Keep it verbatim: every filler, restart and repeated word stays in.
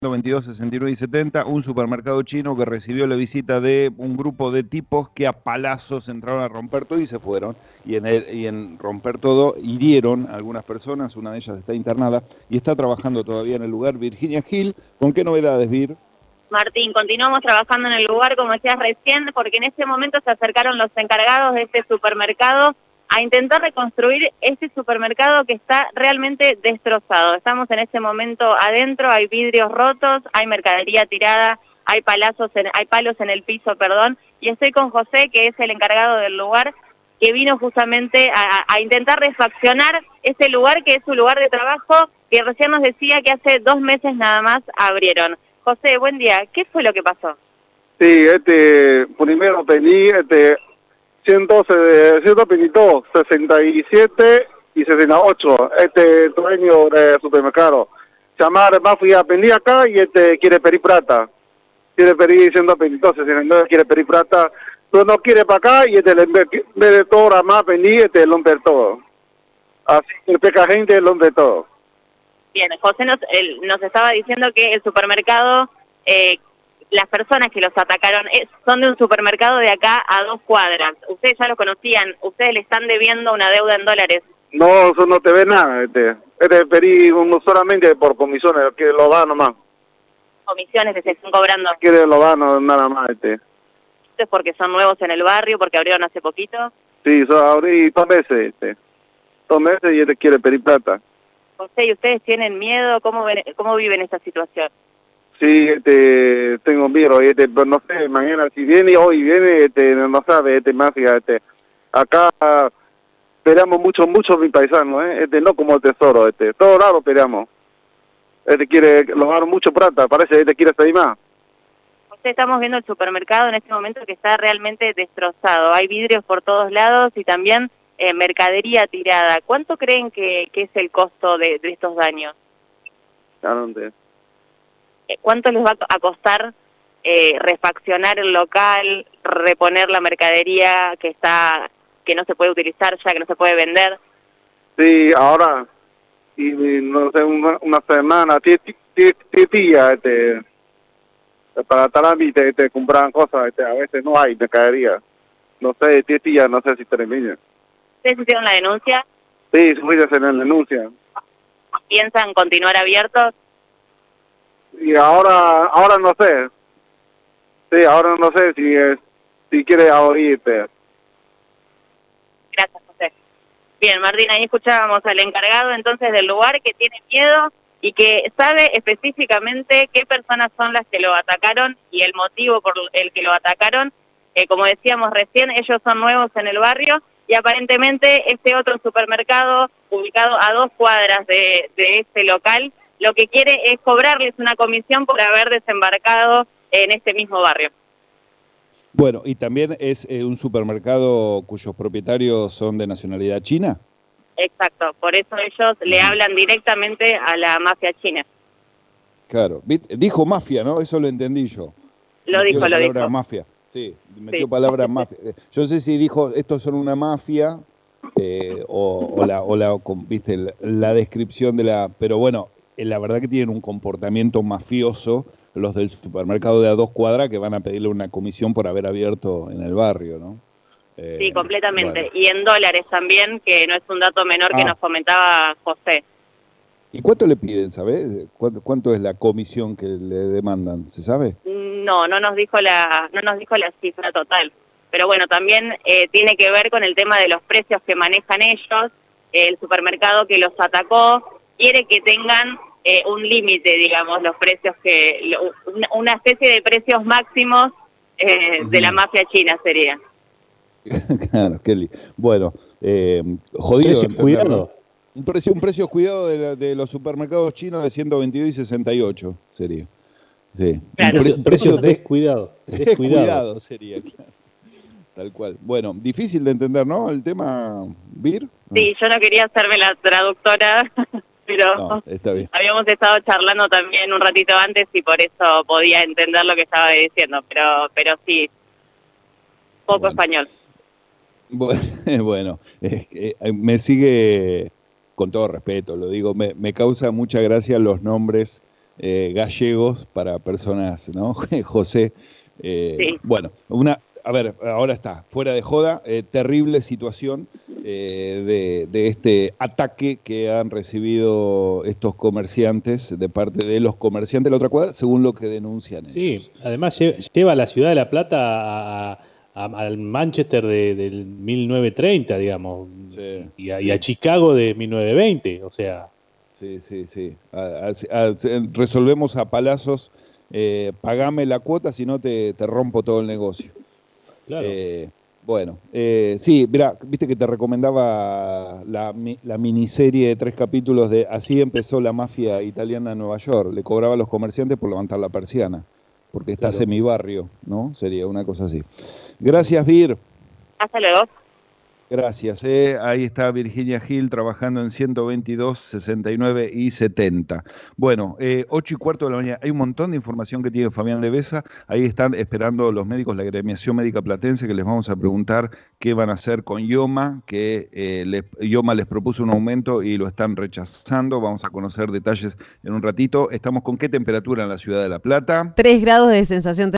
veintidós, sesenta y nueve y setenta, un supermercado chino que recibió la visita de un grupo de tipos que a palazos entraron a romper todo y se fueron. Y en, el, y en romper todo hirieron a algunas personas, una de ellas está internada y está trabajando todavía en el lugar. Virginia Gil, ¿con qué novedades, Vir? Martín, continuamos trabajando en el lugar, como decías recién, porque en este momento se acercaron los encargados de este supermercado a intentar reconstruir este supermercado que está realmente destrozado. Estamos en este momento adentro, hay vidrios rotos, hay mercadería tirada, hay, palazos en, hay palos en el piso, perdón, y estoy con José, que es el encargado del lugar, que vino justamente a, a intentar refaccionar ese lugar, que es su lugar de trabajo, que recién nos decía que hace dos meses nada más abrieron. José, buen día, ¿qué fue lo que pasó? Sí, este, primero pedí, este, ciento veintidós, sesenta y siete y sesenta y ocho, este dueño del supermercado. Llamar mafia, venía acá y este quiere pedir plata. Quiere pedir ciento veintidós, sesenta y nueve, quiere pedir plata. Pero no quiere para acá y este, en vez de todo, la más venir, este, lo rompe todo. Así que peca gente, lo rompe todo. Bien, José nos, él, nos estaba diciendo que el supermercado, eh, las personas que los atacaron eh, son de un supermercado de acá a dos cuadras. Ustedes ya lo conocían, ustedes le están debiendo una deuda en dólares. No, eso no te ve nada, este, este pedí uno solamente por comisiones, que lo va nomás. Comisiones que se están cobrando. Quiere lo va, no, nada más, este. ¿Esto es porque son nuevos en el barrio, porque abrieron hace poquito? Sí, so, abrí dos meses, este. Dos meses y este quiere pedir plata. José, ¿y ustedes tienen miedo? ¿Cómo, ven, cómo viven esta situación? Sí, este, tengo miedo, este, pero no sé, mañana si viene, hoy viene, este, no sabe, este, mafia, este, acá peleamos mucho, mucho mi paisano, eh, este, no como el tesoro, este, todo lado peleamos, este quiere, lograr mucho plata, parece, este quiere salir más. José, estamos viendo el supermercado en este momento que está realmente destrozado, hay vidrios por todos lados y también eh, mercadería tirada. ¿Cuánto creen que, que es el costo de, de estos daños? ¿A dónde? ¿Cuánto les va a costar eh, refaccionar el local, reponer la mercadería que está que no se puede utilizar ya, que no se puede vender? Sí, ahora, y no sé, una, una semana, tía, este, para trámite, este, comprar cosas, este, a veces no hay mercadería. No sé, tía, no sé si termina. ¿Ustedes hicieron la denuncia? Sí, fui a hacer la denuncia. ¿Piensan continuar abiertos? Y ahora, ahora no sé. Sí, ahora no sé si es, si quiere abrirte. Gracias, José. Bien, Martín, ahí escuchábamos al encargado entonces del lugar que tiene miedo y que sabe específicamente qué personas son las que lo atacaron y el motivo por el que lo atacaron. Eh, como decíamos recién, ellos son nuevos en el barrio y aparentemente este otro supermercado ubicado a dos cuadras de, de este local lo que quiere es cobrarles una comisión por haber desembarcado en este mismo barrio. Bueno, ¿y también es eh, un supermercado cuyos propietarios son de nacionalidad china? Exacto, por eso ellos le hablan directamente a la mafia china. Claro, dijo mafia, ¿no? Eso lo entendí yo. Lo metió dijo, la lo palabra dijo. Mafia, sí, metió Sí. palabra mafia. Yo no sé si dijo, estos son una mafia, eh, o, o, la, o la, viste, la, la descripción de la... Pero bueno, la verdad que tienen un comportamiento mafioso los del supermercado de a dos cuadras que van a pedirle una comisión por haber abierto en el barrio, ¿no? Eh, Sí, completamente. Bueno. Y en dólares también, que no es un dato menor Ah. que nos comentaba José. ¿Y cuánto le piden, sabes? ¿Cuánto, ¿Cuánto es la comisión que le demandan? ¿Se sabe? No, no nos dijo la, no nos dijo la cifra total. Pero bueno, también eh, tiene que ver con el tema de los precios que manejan ellos. El supermercado que los atacó quiere que tengan eh, un límite, digamos, los precios que, lo, una, una especie de precios máximos eh, de la mafia china sería. Claro, Kelly. Bueno, eh, jodido. Precio cuidado. Un precio, un precio cuidado de, la, de los supermercados chinos de ciento veintidós y sesenta y ocho sería. Sí. Claro. Un Precio, precio descuidado. Descuidado Descuidado. sería, claro. Tal cual. Bueno, difícil de entender, ¿no? El tema, Vir. Sí, yo no quería hacerme la traductora, pero No, está bien. habíamos estado charlando también un ratito antes y por eso podía entender lo que estaba diciendo, pero pero sí, poco Bueno. español. Bueno, bueno eh, eh, me sigue, con todo respeto, lo digo, me, me causa mucha gracia los nombres eh, gallegos para personas, ¿no? José, eh, Sí. bueno, una, a ver, ahora está, fuera de joda, eh, terrible situación eh, de, de este ataque que han recibido estos comerciantes de parte de los comerciantes de la otra cuadra, según lo que denuncian ellos. Sí, además lleva a la ciudad de La Plata a, a, al Manchester de, del mil novecientos treinta, digamos, Sí, y, a, sí. y a Chicago de mil novecientos veinte, o sea... Sí, sí, sí. A, a, a, resolvemos a palazos, eh, pagame la cuota, si no te, te rompo todo el negocio. Claro. Eh, bueno, eh, sí, mira, viste que te recomendaba la, la miniserie de tres capítulos de Así empezó la mafia italiana en Nueva York. Le cobraba a los comerciantes por levantar la persiana, porque estás Claro. en mi barrio, ¿no? Sería una cosa así. Gracias, Vir. Hasta luego. Gracias. Eh. Ahí está Virginia Gil trabajando en ciento veintidós, sesenta y nueve y setenta. Bueno, eh, ocho y cuarto de la mañana. Hay un montón de información que tiene Fabián Devesa. Ahí están esperando los médicos, la agremiación médica platense, que les vamos a preguntar qué van a hacer con IOMA, que eh, les, IOMA les propuso un aumento y lo están rechazando. Vamos a conocer detalles en un ratito. Estamos con qué temperatura en la ciudad de La Plata. tres grados de sensación